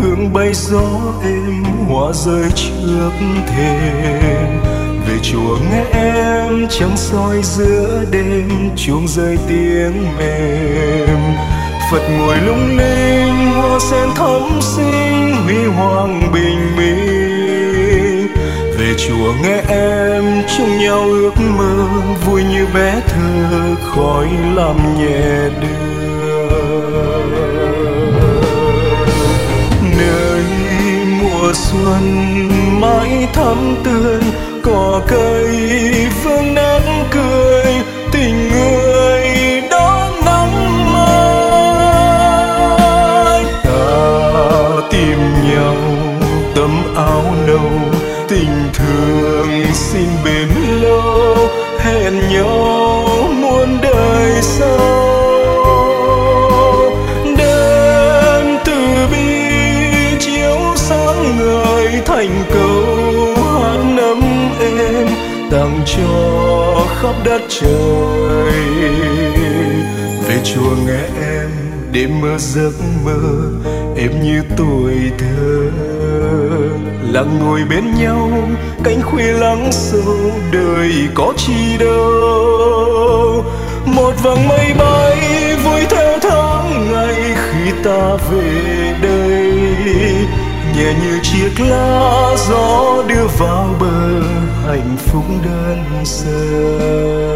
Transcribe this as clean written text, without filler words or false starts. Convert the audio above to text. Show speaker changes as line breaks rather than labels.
hương bay gió êm, hoa rơi trước thềm. Về chùa nghe em trăng soi giữa đêm, chuông rơi tiếng mềm. Phật ngồi lung linh, hoa sen thắm xinh, huy hoàng bình minh. Về chùa nghe em chung nhau ước mơ, vui như bé thơ khói làm nhẹ đưa. Nơi mùa xuân mãi thắm tươi, cỏ cây vương nét cười, tình người đón nắng mai. Ta tìm nhau tấm áo nâu, tình thương xin bền lâu, hẹn nhau muôn đời sau. Đêm từ bi chiếu sáng ngời, thành câu hát nấm êm tặng cho khắp đất trời. Về chùa nghe em đêm mơ giấc mơ em như tuổi thơ, lặng ngồi bên nhau cánh khuya lắng sâu, đời có chi đâu. Một vầng mây bay vui theo tháng ngày khi ta về đây, nhẹ như chiếc lá gió đưa vào bờ hạnh phúc đơn sơ.